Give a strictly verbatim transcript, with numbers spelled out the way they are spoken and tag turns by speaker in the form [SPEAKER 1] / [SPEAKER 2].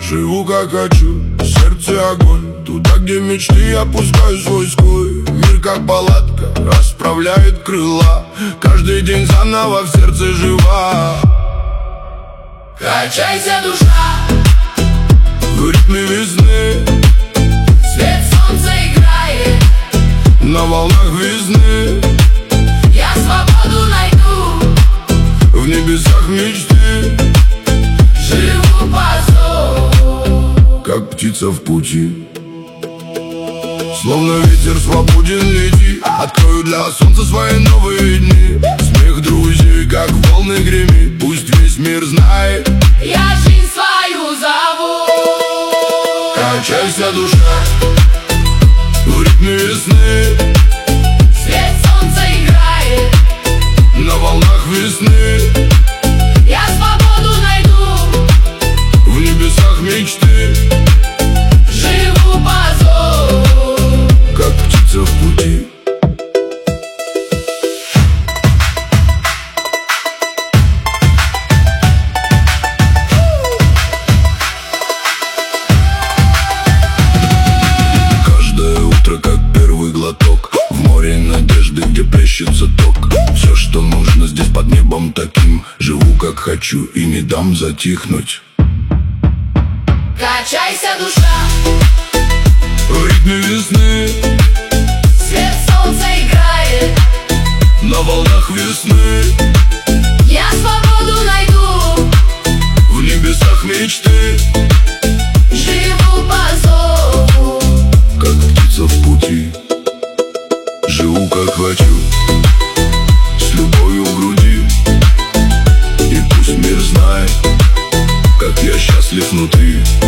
[SPEAKER 1] Живу как хочу, в сердце огонь. Туда, где мечты, я пускаю свой ской. Мир как палатка, расправляет крыла. Каждый день заново в сердце жива.
[SPEAKER 2] Качайся, душа,
[SPEAKER 1] в ритме весны.
[SPEAKER 2] Свет солнца играет
[SPEAKER 1] на волнах весны.
[SPEAKER 2] Я свободу найду
[SPEAKER 1] в небесах мечты.
[SPEAKER 2] Живу по зову,
[SPEAKER 1] как птица в пути. Словно ветер свободен лети. Открою для солнца свои новые дни. Смех друзей, как волны гремит. Пусть весь мир знает,
[SPEAKER 2] я жизнь свою зову.
[SPEAKER 1] Качайся, душа, в ритме весны.
[SPEAKER 2] Свет солнца играет
[SPEAKER 1] на волнах весны.
[SPEAKER 2] Я свободу найду
[SPEAKER 1] в небесах мечты.
[SPEAKER 2] Живу по зову,
[SPEAKER 1] как птица в пути. Каждое утро как первый глоток в море надежды, где плещется ток. Все, что нужно здесь под небом таким. Живу как хочу и не дам затихнуть.
[SPEAKER 2] Качайся, душа,
[SPEAKER 1] в ритме весны.
[SPEAKER 2] Свет солнца играет
[SPEAKER 1] на волнах весны.
[SPEAKER 2] Я свободу найду
[SPEAKER 1] в небесах мечты.
[SPEAKER 2] Живу по зову,
[SPEAKER 1] как птица в пути. Живу как хочу, с любовью в груди. И пусть мир знает, как я счастлив внутри.